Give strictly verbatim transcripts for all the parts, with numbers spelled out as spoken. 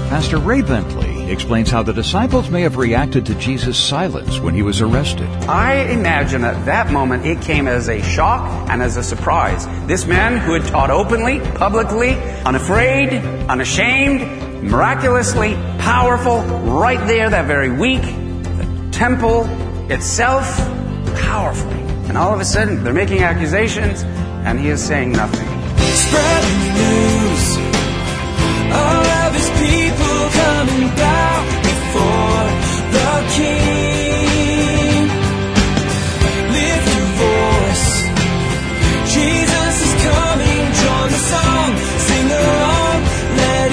Pastor Ray Bentley explains how the disciples may have reacted to Jesus' silence when he was arrested. I imagine at that moment it came as a shock and as a surprise. This man who had taught openly, publicly, unafraid, unashamed, miraculously powerful, right there that very week, the temple itself, powerfully. And all of a sudden, they're making accusations, and he is saying nothing. Spreading the news, all of his people coming down before the King. Lift your voice, Jesus is coming. Join the song, sing along, let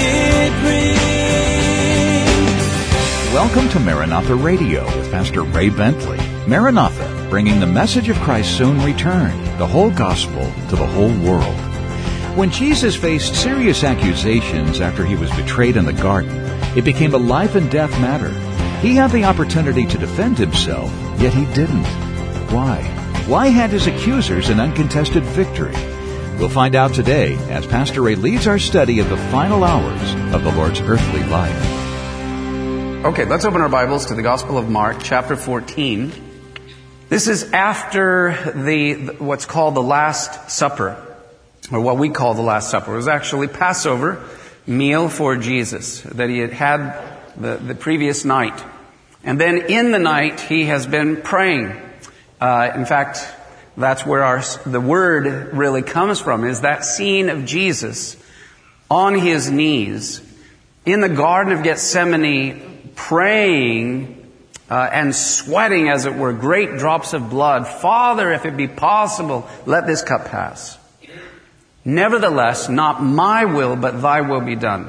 it ring. Welcome to Maranatha Radio with Pastor Ray Bentley. Maranatha, bringing the message of Christ's soon return, the whole gospel to the whole world. When Jesus faced serious accusations after he was betrayed in the garden, it became a life and death matter. He had the opportunity to defend himself, yet he didn't. Why? Why had his accusers an uncontested victory? We'll find out today as Pastor Ray leads our study of the final hours of the Lord's earthly life. Okay, let's open our Bibles to the Gospel of Mark, chapter fourteen. This is after the what's called the Last Supper, or what we call the Last Supper. It was actually Passover meal for Jesus that he had had the, the previous night. And then in the night, he has been praying. Uh, in fact, that's where our the word really comes from, is that scene of Jesus on his knees in the Garden of Gethsemane, praying Uh, and sweating, as it were, great drops of blood. Father, if it be possible, let this cup pass. Nevertheless, not my will, but thy will be done.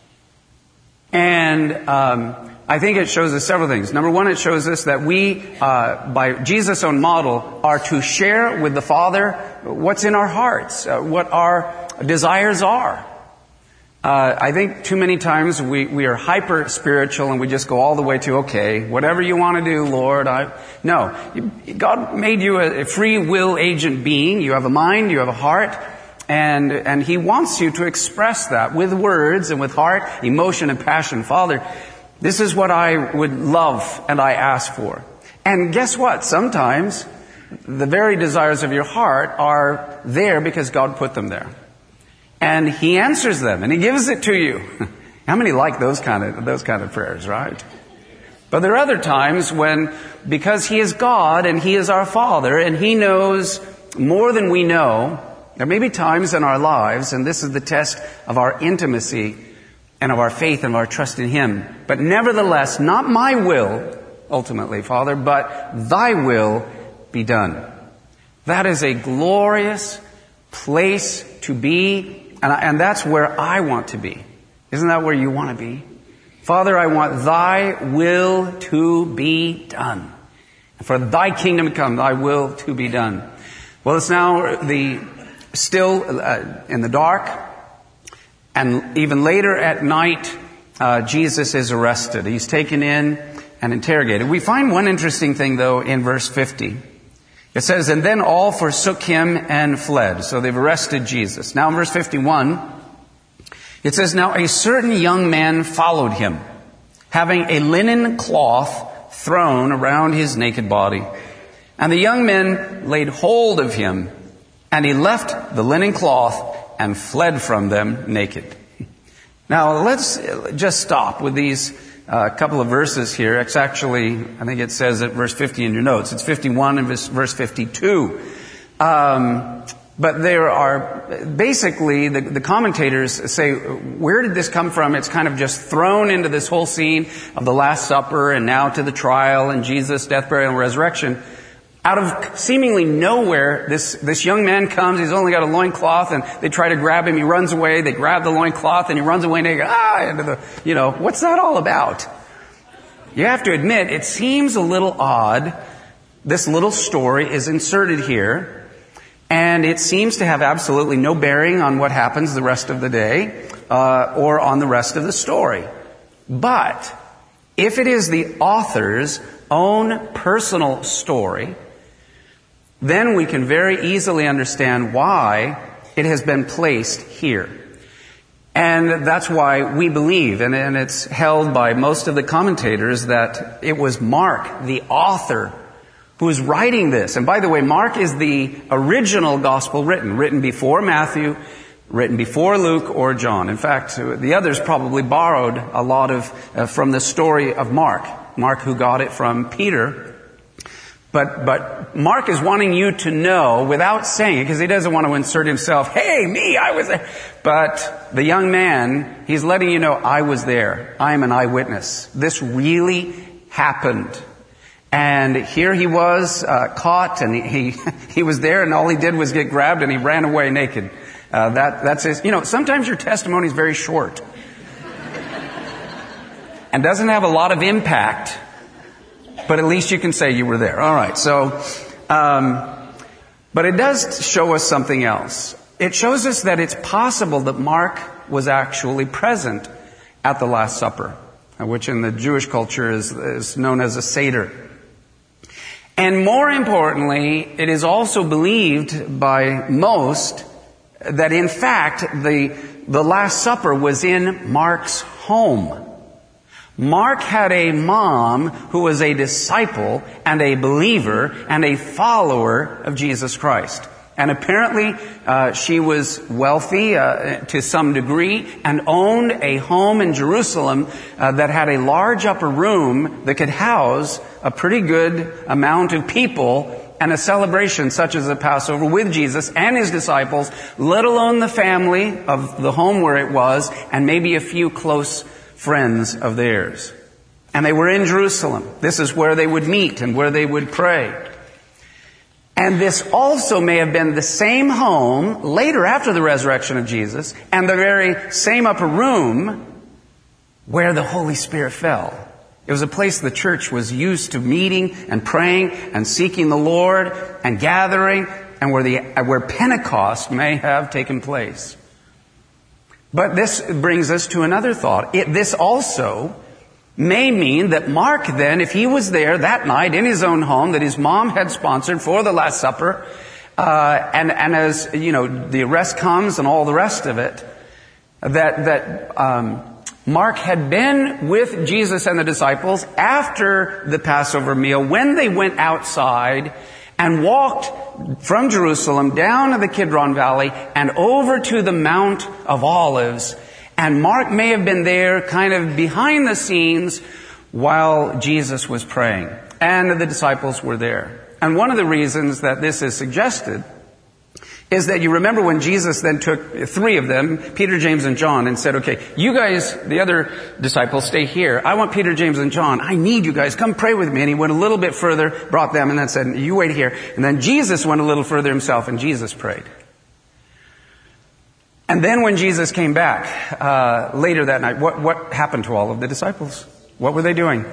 And um, I think it shows us several things. Number one, it shows us that we, uh, by Jesus' own model, are to share with the Father what's in our hearts, uh, what our desires are. Uh, I think too many times we, we are hyper spiritual and we just go all the way to, okay, whatever you want to do, Lord. I No, God made you a, a free will agent being. You have a mind, you have a heart, and and He wants you to express that with words and with heart, emotion and passion. Father, this is what I would love and I ask for. And guess what? Sometimes the very desires of your heart are there because God put them there. And He answers them, and He gives it to you. How many like those kind of those kind of prayers, right? But there are other times when, because He is God and He is our Father, and He knows more than we know, there may be times in our lives, and this is the test of our intimacy and of our faith and of our trust in Him. But nevertheless, not my will, ultimately, Father, but thy will be done. That is a glorious place to be. And, I, and that's where I want to be. Isn't that where you want to be? Father, I want thy will to be done. For thy kingdom to come, thy will to be done. Well, it's now the still uh, in the dark. And even later at night, uh, Jesus is arrested. He's taken in and interrogated. We find one interesting thing, though, in verse fifty. It says, and then all forsook him and fled. So they've arrested Jesus. Now in verse fifty-one, it says, now a certain young man followed him, having a linen cloth thrown around his naked body. And the young men laid hold of him, and he left the linen cloth and fled from them naked. Now let's just stop with these A uh, couple of verses here. It's actually, I think it says at verse fifty in your notes. It's fifty-one and verse fifty-two. Um, but there are, basically, the, the commentators say, where did this come from? It's kind of just thrown into this whole scene of the Last Supper and now to the trial and Jesus' death, burial, and resurrection. Out of seemingly nowhere, this, this young man comes. He's only got a loincloth, and they try to grab him. He runs away. They grab the loincloth, and he runs away, and they go, ah, into the, you know, what's that all about? You have to admit, it seems a little odd. This little story is inserted here, and it seems to have absolutely no bearing on what happens the rest of the day, uh, or on the rest of the story. But, if it is the author's own personal story, then we can very easily understand why it has been placed here. And that's why we believe, and, and it's held by most of the commentators, that it was Mark, the author, who is writing this. And by the way, Mark is the original gospel written, written before Matthew, written before Luke or John. In fact, the others probably borrowed a lot of uh, from the story of Mark. Mark, who got it from Peter. But, but Mark is wanting you to know without saying it, because he doesn't want to insert himself. Hey, me, I was there. But the young man, he's letting you know, I was there. I am an eyewitness. This really happened. And here he was, uh, caught, and he, he, he was there, and all he did was get grabbed, and he ran away naked. Uh, that, that's his, you know, sometimes your testimony is very short. And doesn't have a lot of impact. But at least you can say you were there. All right. So, um, but it does show us something else. It shows us that it's possible that Mark was actually present at the Last Supper, which in the Jewish culture is, is known as a Seder. And more importantly, it is also believed by most that in fact the, the Last Supper was in Mark's home. Mark had a mom who was a disciple and a believer and a follower of Jesus Christ. And apparently uh, she was wealthy uh, to some degree and owned a home in Jerusalem uh, that had a large upper room that could house a pretty good amount of people, and a celebration such as the Passover with Jesus and his disciples, let alone the family of the home where it was, and maybe a few close friends of theirs. And they were in Jerusalem. This is where they would meet and where they would pray. And this also may have been the same home later after the resurrection of Jesus, and the very same upper room where the Holy Spirit fell. It was a place the church was used to meeting and praying and seeking the Lord and gathering, and where the where Pentecost may have taken place. But this brings us to another thought. It, this also may mean that Mark then, if he was there that night in his own home that his mom had sponsored for the Last Supper, uh, and, and as, you know, the arrest comes and all the rest of it, that, that, um, Mark had been with Jesus and the disciples after the Passover meal when they went outside and walked from Jerusalem down to the Kidron Valley and over to the Mount of Olives. And Mark may have been there kind of behind the scenes while Jesus was praying. And the disciples were there. And one of the reasons that this is suggested is that you remember when Jesus then took three of them, Peter, James, and John, and said, okay, you guys, the other disciples, stay here. I want Peter, James, and John. I need you guys. Come pray with me. And he went a little bit further, brought them, and then said, you wait here. And then Jesus went a little further himself, and Jesus prayed. And then when Jesus came back uh, later that night, what, what happened to all of the disciples? What were they doing?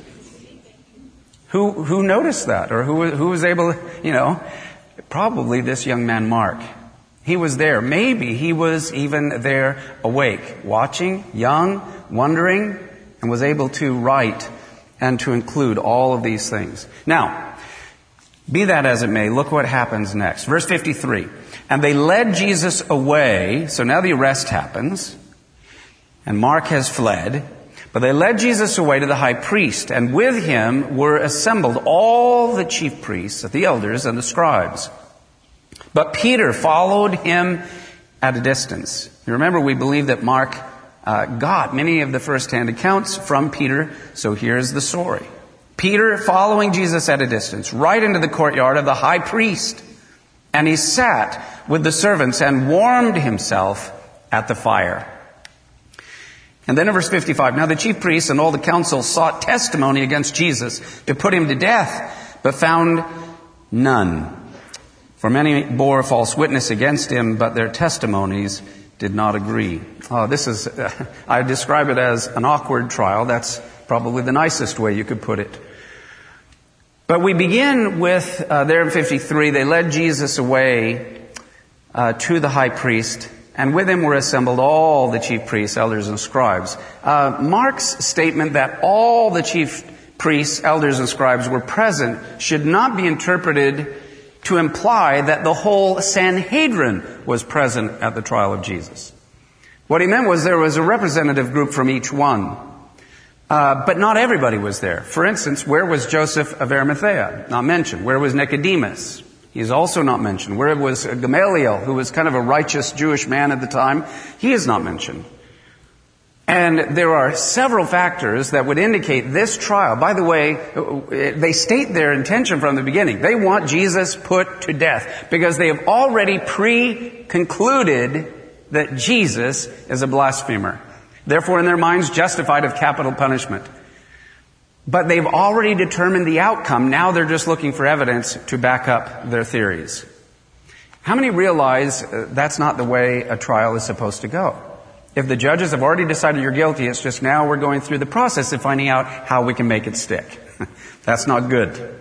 Who who noticed that? Or who who was able, you know... Probably this young man, Mark. He was there. Maybe he was even there awake, watching, young, wondering, and was able to write and to include all of these things. Now, be that as it may, look what happens next. Verse fifty-three. And they led Jesus away. So now the arrest happens. And Mark has fled. But they led Jesus away to the high priest, and with him were assembled all the chief priests, the elders, and the scribes. But Peter followed him at a distance. You remember, we believe that Mark uh, got many of the first-hand accounts from Peter, so here's the story. Peter following Jesus at a distance, right into the courtyard of the high priest, and he sat with the servants and warmed himself at the fire. And then in verse fifty-five, now the chief priests and all the council sought testimony against Jesus to put him to death, but found none. For many bore false witness against him, but their testimonies did not agree. Oh, this is, uh, I describe it as an awkward trial. That's probably the nicest way you could put it. But we begin with, uh, there in fifty-three, they led Jesus away uh, to the high priest, and with him were assembled all the chief priests, elders, and scribes. Uh, Mark's statement that all the chief priests, elders, and scribes were present should not be interpreted to imply that the whole Sanhedrin was present at the trial of Jesus. What he meant was there was a representative group from each one. Uh, but not everybody was there. For instance, where was Joseph of Arimathea? Not mentioned. Where was Nicodemus? He is also not mentioned. Where was Gamaliel, who was kind of a righteous Jewish man at the time? He is not mentioned. And there are several factors that would indicate this trial. By the way, they state their intention from the beginning. They want Jesus put to death because they have already pre-concluded that Jesus is a blasphemer. Therefore, in their minds, justified of capital punishment. But they've already determined the outcome. Now they're just looking for evidence to back up their theories. How many realize uh, that's not the way a trial is supposed to go? If the judges have already decided you're guilty, it's just now we're going through the process of finding out how we can make it stick. That's not good.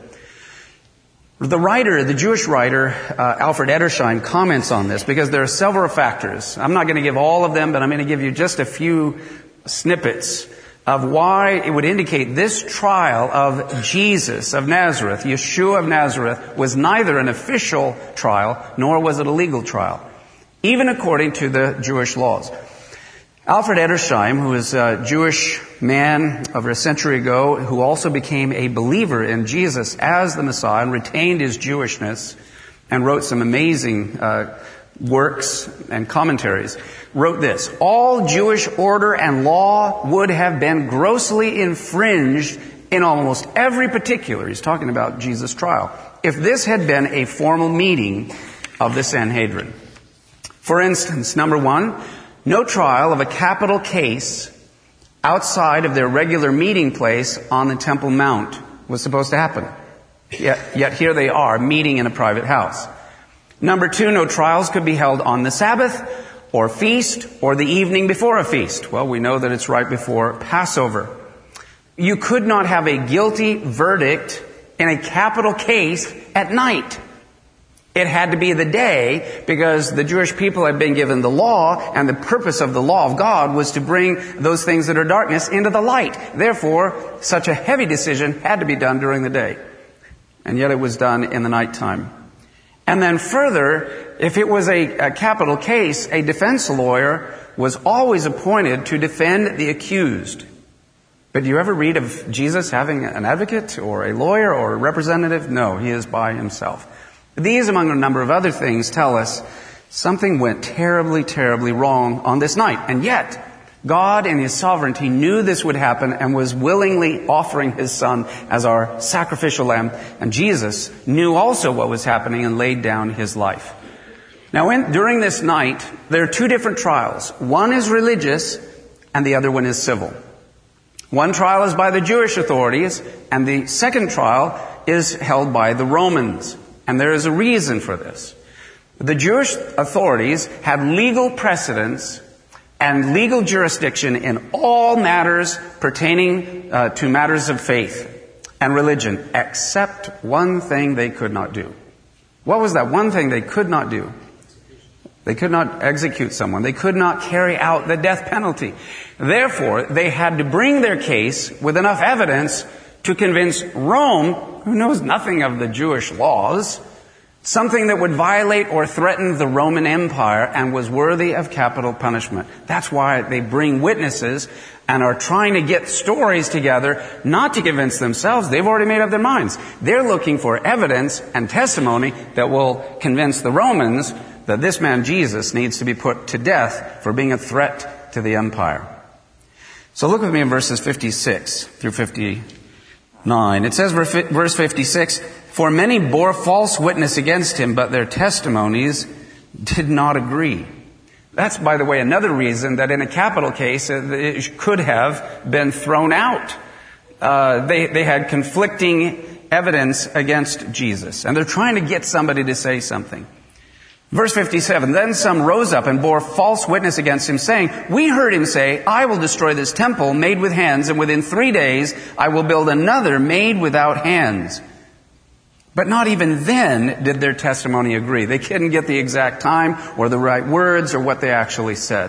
The writer, the Jewish writer, uh, Alfred Edersheim, comments on this because there are several factors. I'm not going to give all of them, but I'm going to give you just a few snippets of why it would indicate this trial of Jesus of Nazareth, Yeshua of Nazareth, was neither an official trial nor was it a legal trial, even according to the Jewish laws. Alfred Edersheim, who is a Jewish man over a century ago, who also became a believer in Jesus as the Messiah and retained his Jewishness and wrote some amazing uh, works and commentaries, wrote this: all Jewish order and law would have been grossly infringed in almost every particular. He's talking about Jesus' trial. If this had been a formal meeting of the Sanhedrin. For instance, number one, no trial of a capital case outside of their regular meeting place on the Temple Mount was supposed to happen. Yet, yet here they are, meeting in a private house. Number two, no trials could be held on the Sabbath or feast or the evening before a feast. Well, we know that it's right before Passover. You could not have a guilty verdict in a capital case at night. It had to be the day because the Jewish people had been given the law, and the purpose of the law of God was to bring those things that are darkness into the light. Therefore, such a heavy decision had to be done during the day. And yet it was done in the nighttime. And then further, if it was a, a capital case, a defense lawyer was always appointed to defend the accused. But do you ever read of Jesus having an advocate or a lawyer or a representative? No, he is by himself. These, among a number of other things, tell us something went terribly, terribly wrong on this night. And yet, God in His sovereignty knew this would happen and was willingly offering His Son as our sacrificial lamb. And Jesus knew also what was happening and laid down His life. Now, in, during this night, there are two different trials. One is religious and the other one is civil. One trial is by the Jewish authorities and the second trial is held by the Romans. And there is a reason for this. The Jewish authorities had legal precedence and legal jurisdiction in all matters pertaining uh, to matters of faith and religion, except one thing they could not do. What was that one thing they could not do? They could not execute someone. They could not carry out the death penalty. Therefore, they had to bring their case with enough evidence to convince Rome, who knows nothing of the Jewish laws, something that would violate or threaten the Roman Empire and was worthy of capital punishment. That's why they bring witnesses and are trying to get stories together, not to convince themselves. They've already made up their minds. They're looking for evidence and testimony that will convince the Romans that this man Jesus needs to be put to death for being a threat to the empire. So look with me in verses fifty-six through fifty-nine. It says, verse fifty-six, "For many bore false witness against him, but their testimonies did not agree." That's, by the way, another reason that in a capital case it could have been thrown out. Uh, they, they had conflicting evidence against Jesus, and they're trying to get somebody to say something. Verse fifty-seven, "Then some rose up and bore false witness against him, saying, 'We heard him say, I will destroy this temple made with hands, and within three days I will build another made without hands.' But not even then did their testimony agree." They couldn't get the exact time or the right words or what they actually said.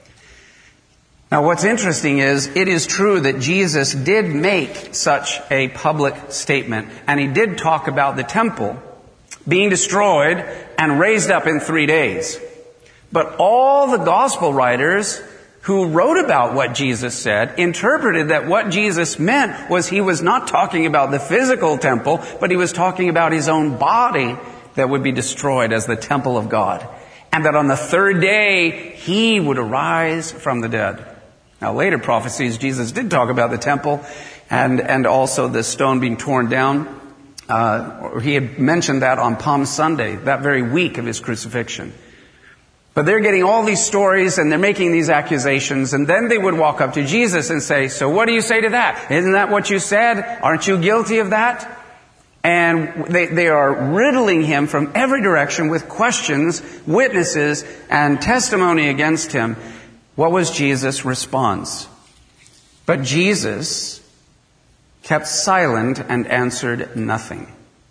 Now, what's interesting is it is true that Jesus did make such a public statement, and he did talk about the temple being destroyed and raised up in three days. But all the gospel writers who wrote about what Jesus said, interpreted that what Jesus meant was he was not talking about the physical temple, but he was talking about his own body that would be destroyed as the temple of God. And that on the third day, he would arise from the dead. Now, later prophecies, Jesus did talk about the temple and, and also the stone being torn down. Uh, he had mentioned that on Palm Sunday, that very week of his crucifixion. But they're getting all these stories and they're making these accusations, and then they would walk up to Jesus and say, so what do you say to that? Isn't that what you said? Aren't you guilty of that? And they, they are riddling him from every direction with questions, witnesses, and testimony against him. What was Jesus' response? But Jesus kept silent and answered nothing.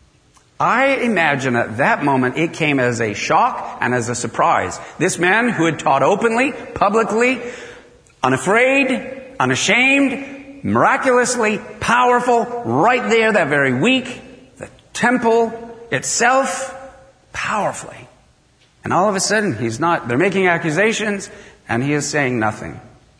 I imagine at that moment it came as a shock and as a surprise. This man who had taught openly, publicly, unafraid, unashamed, miraculously powerful, right there that very week, the temple itself, powerfully. And all of a sudden, he's not, they're making accusations, and he is saying nothing.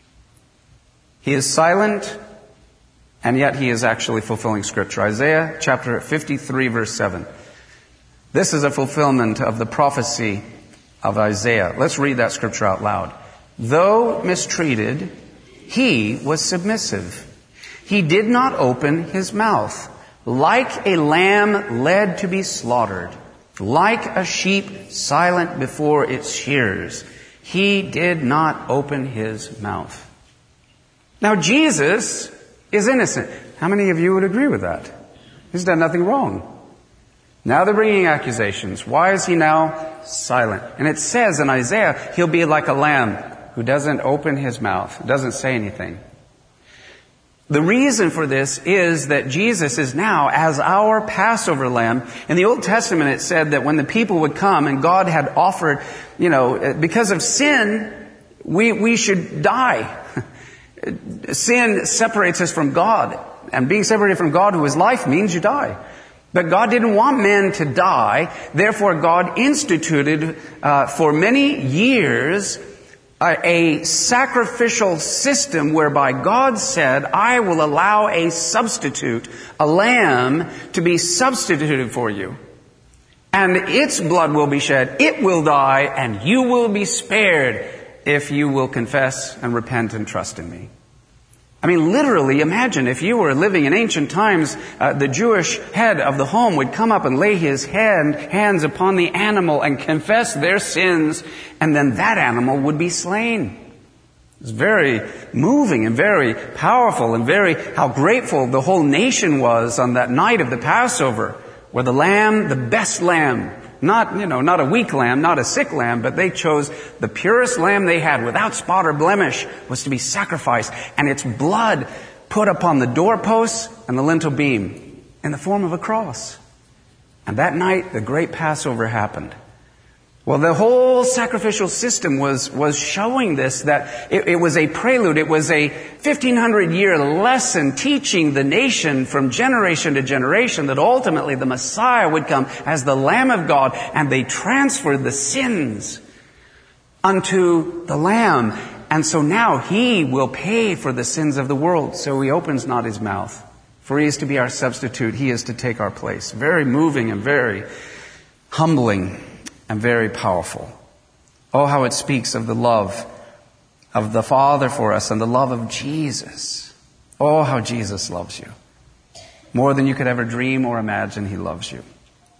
He is silent, and yet he is actually fulfilling Scripture. Isaiah chapter fifty-three, verse seven. This is a fulfillment of the prophecy of Isaiah. Let's read that Scripture out loud. Though mistreated, he was submissive. He did not open his mouth. Like a lamb led to be slaughtered, like a sheep silent before its shearers, he did not open his mouth. Now, Jesus is innocent. How many of you would agree with that? He's done nothing wrong. Now they're bringing accusations. Why is he now silent? And it says in Isaiah, he'll be like a lamb who doesn't open his mouth, doesn't say anything. The reason for this is that Jesus is now as our Passover lamb. In the Old Testament, it said that when the people would come and God had offered, you know, because of sin, we, we should die. Sin separates us from God. And being separated from God, who is life, means you die. But God didn't want men to die. Therefore, God instituted uh, for many years a sacrificial system whereby God said, I will allow a substitute, a lamb, to be substituted for you. And its blood will be shed, it will die, and you will be spared if you will confess and repent and trust in me. I mean, literally, imagine if you were living in ancient times, uh, the Jewish head of the home would come up and lay his hand, hands upon the animal and confess their sins, and then that animal would be slain. It's very moving and very powerful, and very how grateful the whole nation was on that night of the Passover, where the lamb, the best lamb, Not, you know, not a weak lamb, not a sick lamb, but they chose the purest lamb they had without spot or blemish was to be sacrificed, and its blood put upon the doorposts and the lintel beam in the form of a cross. And that night, the great Passover happened. Well, the whole sacrificial system was, was showing this, that it, it was a prelude. It was a fifteen hundred year lesson teaching the nation from generation to generation that ultimately the Messiah would come as the Lamb of God, and they transferred the sins unto the Lamb. And so now he will pay for the sins of the world. So he opens not his mouth, for he is to be our substitute. He is to take our place. Very moving and very humbling. And very powerful. Oh, how it speaks of the love of the Father for us and the love of Jesus. Oh, how Jesus loves you. More than you could ever dream or imagine, he loves you.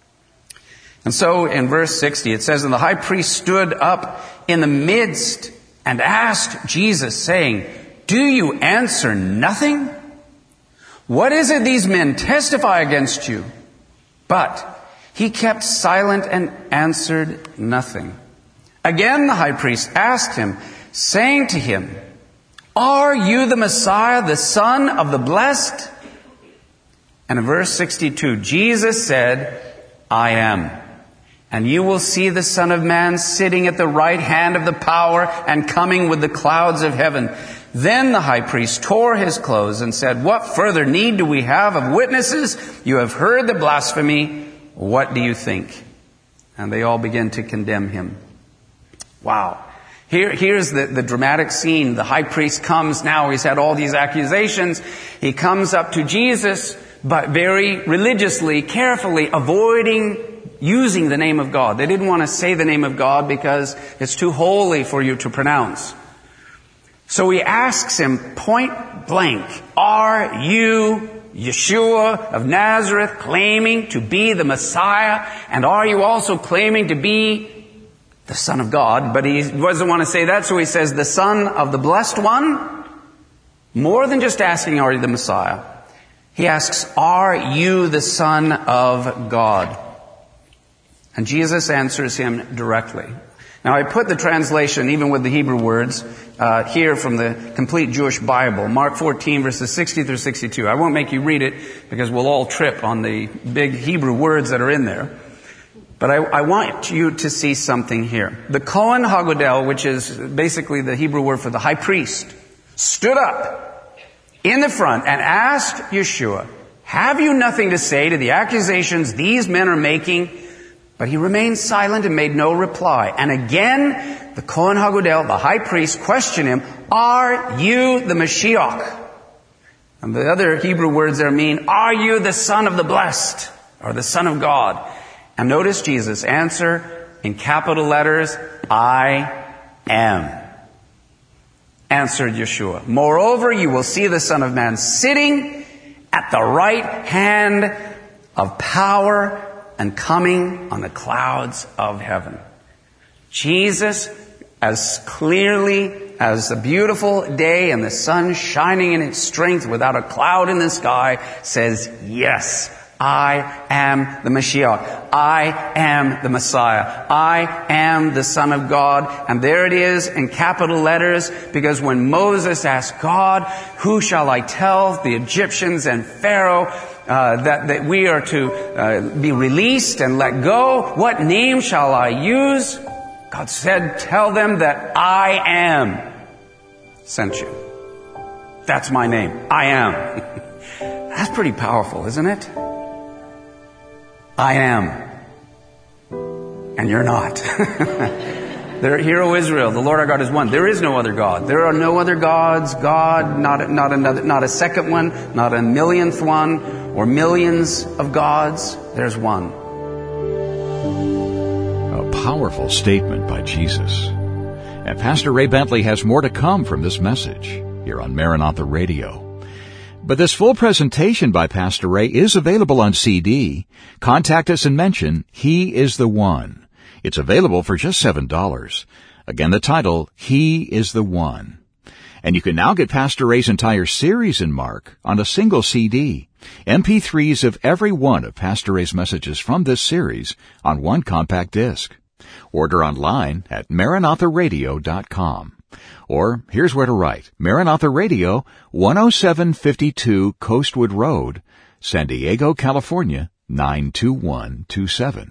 And so in verse sixty, it says, and the high priest stood up in the midst and asked Jesus, saying, do you answer nothing? What is it these men testify against you? But he kept silent and answered nothing. Again, the high priest asked him, saying to him, are you the Messiah, the Son of the Blessed? And in verse sixty-two, Jesus said, I am. And you will see the Son of Man sitting at the right hand of the power and coming with the clouds of heaven. Then the high priest tore his clothes and said, what further need do we have of witnesses? You have heard the blasphemy. What do you think? And they all began to condemn him. Wow. Here, here's the, the dramatic scene. The high priest comes now. He's had all these accusations. He comes up to Jesus, but very religiously, carefully avoiding using the name of God. They didn't want to say the name of God because it's too holy for you to pronounce. So he asks him point blank, are you Yeshua of Nazareth, claiming to be the Messiah? And are you also claiming to be the Son of God? But he doesn't want to say that, so he says, the Son of the Blessed One? More than just asking, are you the Messiah? He asks, are you the Son of God? And Jesus answers him directly. Now, I put the translation, even with the Hebrew words, uh, here from the Complete Jewish Bible, Mark fourteen, verses sixty through sixty-two. I won't make you read it because we'll all trip on the big Hebrew words that are in there. But I, I want you to see something here. The Kohen Hagodel, which is basically the Hebrew word for the high priest, stood up in the front and asked Yeshua, have you nothing to say to the accusations these men are making? But he remained silent and made no reply. And again, the Kohen Hagodel, the high priest, questioned him, are you the Mashiach? And the other Hebrew words there mean, are you the Son of the Blessed, or the Son of God? And notice Jesus' answer in capital letters, I am. Answered Yeshua. Moreover, you will see the Son of Man sitting at the right hand of power and coming on the clouds of heaven. Jesus, as clearly as the beautiful day and the sun shining in its strength without a cloud in the sky, says, yes, I am the Mashiach. I am the Messiah. I am the Son of God. And there it is in capital letters, because when Moses asked God, who shall I tell the Egyptians and Pharaoh uh, that, that we are to uh, be released and let go? What name shall I use? God said, tell them that I am sent you. That's my name. I am. That's pretty powerful, isn't it? I am. And you're not. There, Hear, O Israel, the Lord our God is one. There is no other God. There are no other gods. God, not, not another, not a second one, not a millionth one, or millions of gods. There's one. A powerful statement by Jesus. And Pastor Ray Bentley has more to come from this message here on Maranatha Radio. But this full presentation by Pastor Ray is available on C D. Contact us and mention, He is the One. It's available for just seven dollars. Again, the title, He is the One. And you can now get Pastor Ray's entire series in Mark on a single C D. M P threes of every one of Pastor Ray's messages from this series on one compact disc. Order online at maranatha radio dot com. Or here's where to write. Maranatha Radio, one oh seven fifty-two Coastwood Road, San Diego, California, nine two one two seven.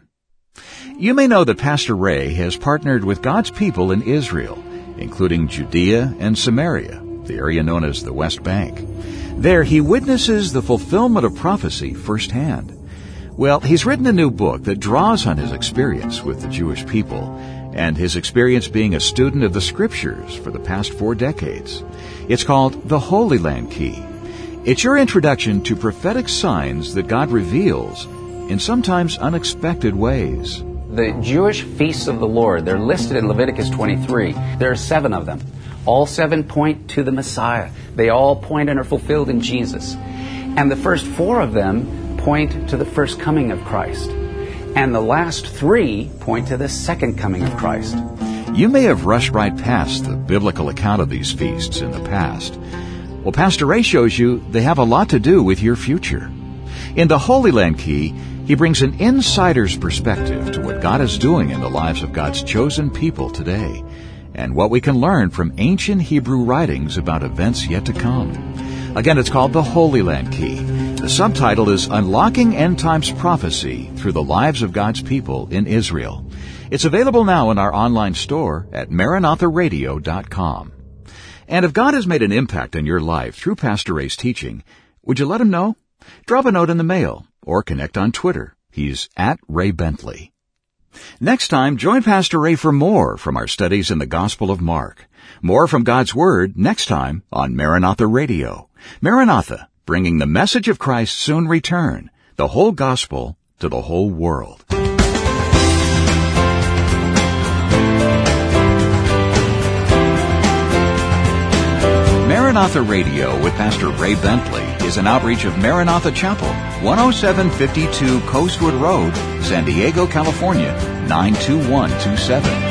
You may know that Pastor Ray has partnered with God's people in Israel, including Judea and Samaria, the area known as the West Bank. There he witnesses the fulfillment of prophecy firsthand. Well, he's written a new book that draws on his experience with the Jewish people and his experience being a student of the Scriptures for the past four decades. It's called The Holy Land Key. It's your introduction to prophetic signs that God reveals in sometimes unexpected ways. The Jewish feasts of the Lord, they're listed in Leviticus twenty-three. There are seven of them. All seven point to the Messiah. They all point and are fulfilled in Jesus. And the first four of them point to the first coming of Christ. And the last three point to the second coming of Christ. You may have rushed right past the biblical account of these feasts in the past. Well, Pastor Ray shows you they have a lot to do with your future. In the Holy Land Key, he brings an insider's perspective to what God is doing in the lives of God's chosen people today, and what we can learn from ancient Hebrew writings about events yet to come. Again, it's called the Holy Land Key. The subtitle is Unlocking End Times Prophecy Through the Lives of God's People in Israel. It's available now in our online store at maranatha radio dot com. And if God has made an impact in your life through Pastor Ray's teaching, would you let him know? Drop a note in the mail or connect on Twitter. He's at Ray Bentley. Next time, join Pastor Ray for more from our studies in the Gospel of Mark. More from God's Word next time on Maranatha Radio. Maranatha, bringing the message of Christ's soon return, the whole gospel to the whole world. Maranatha Radio with Pastor Ray Bentley is an outreach of Maranatha Chapel, one oh seven fifty-two Coastwood Road, San Diego, California, nine two one two seven.